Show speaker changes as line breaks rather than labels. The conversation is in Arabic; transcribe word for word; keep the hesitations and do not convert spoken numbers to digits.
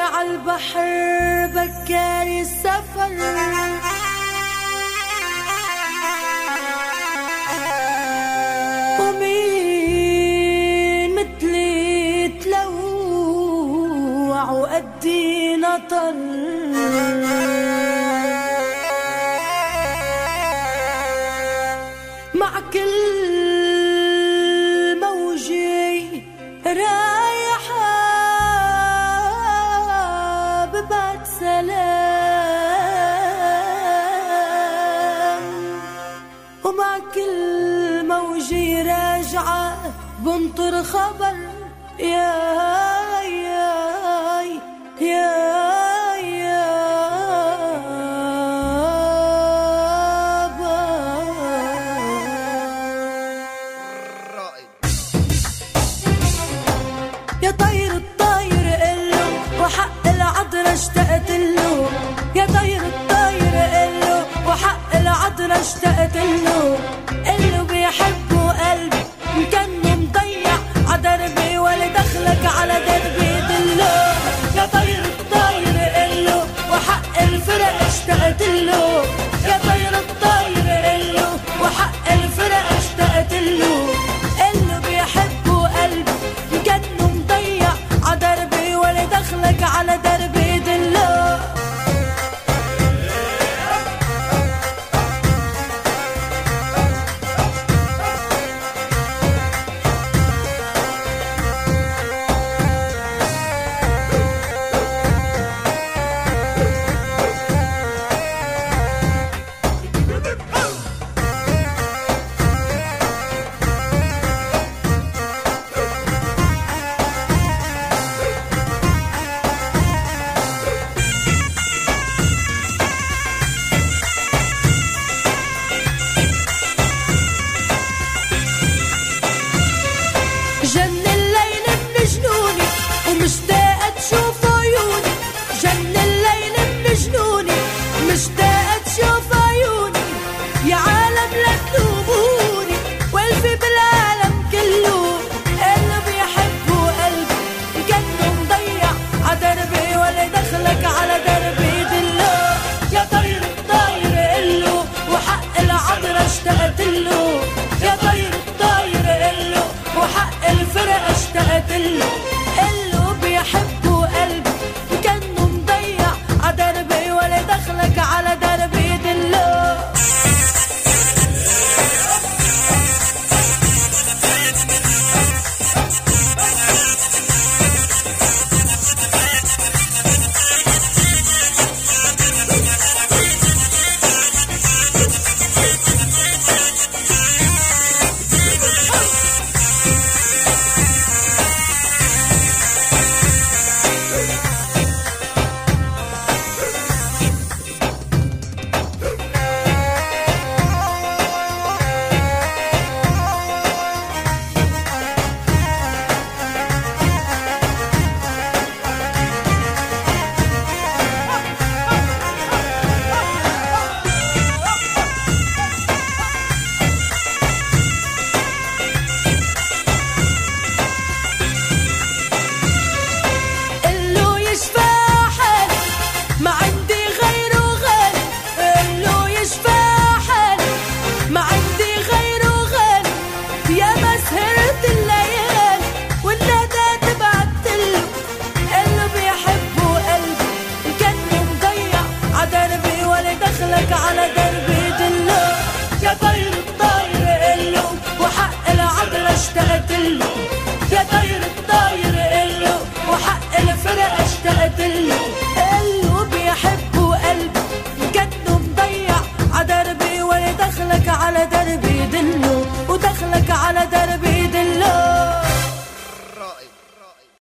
عالبحر بكاري السفر، ومين مثلي تلوع وقدي نطر، مع كل موجي رايحة ببعت سلام، ومع كل موجي راجعة بنطر خبر. يا يا يا يا طير الطاير قله وحق العذرة اشتقت له، يا طير الطاير قله وحق العذرة اشتقت له، قله بيحبه قلبي كأنه مضيع عدربي ولا دخلك على دربي دله، يا طير الطاير قله وحق الفرق اشتقت له، يا طير الطاير قله وحق الفرق اشتقت له، قله بيحبه قلبي كأنه مضيع عدربي ولا دخلك على دربي دله. جن الليل من جنوني ومشتاقة تشوف عيوني، جن الليل من جنوني مشتاقة تشوف عيوني، يا عالم لا تلوموني والفي بالعالم كله، اللي بيحبه قلبي كأنه مضيع عدربي ولا دخلك على دربي دله، يا طير الطاير قله وحق العذرة اشتقت له، يا طير الطاير قله وحق الفرق اشتقت له، قله بيحبه قلبي كأنه مضيع عدربي ولا دخلك على دربي دله. دخلك على دربي دله، يا طير الطاير قله وحق العذرة اشتقت له، يا طير الطاير قله وحق الفرق اشتقت له، قله بيحبه قلبي كأنه مضيع عدربي ولا دخلك على دربي دله، ودخلك على دربي